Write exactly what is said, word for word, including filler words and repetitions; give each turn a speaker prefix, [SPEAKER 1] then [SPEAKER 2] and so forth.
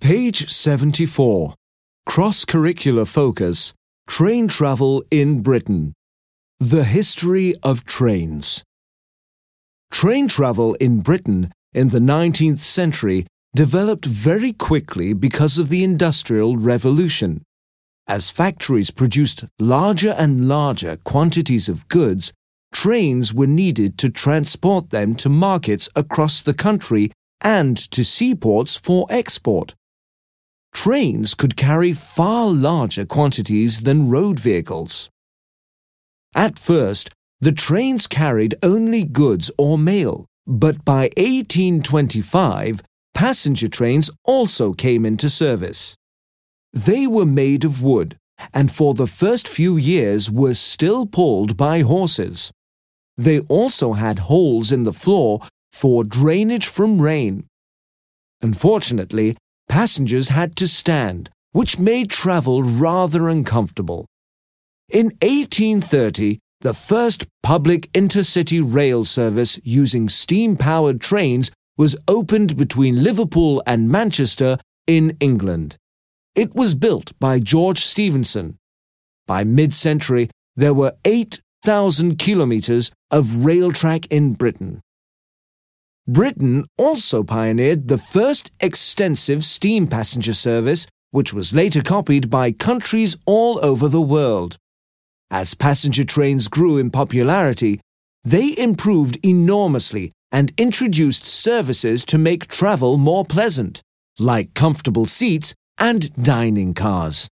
[SPEAKER 1] Page seventy-four. Cross-curricular focus. Train travel in Britain. The history of trains. Train travel in Britain in the nineteenth century developed very quickly because of the Industrial Revolution. As factories produced larger and larger quantities of goods, trains were needed to transport them to markets across the country and to seaports for export. Trains could carry far larger quantities than road vehicles. At first, the trains carried only goods or mail, but by eighteen twenty-five, passenger trains also came into service. They were made of wood, and for the first few years were still pulled by horses. They also had holes in the floor for drainage from rain. Unfortunately, passengers had to stand, which made travel rather uncomfortable. In eighteen thirty, the first public intercity rail service using steam-powered trains was opened between Liverpool and Manchester in England. It was built by George Stephenson. By mid-century, there were eight thousand kilometers of rail track in Britain. Britain also pioneered the first extensive steam passenger service, which was later copied by countries all over the world. As passenger trains grew in popularity, they improved enormously and introduced services to make travel more pleasant, like comfortable seats and dining cars.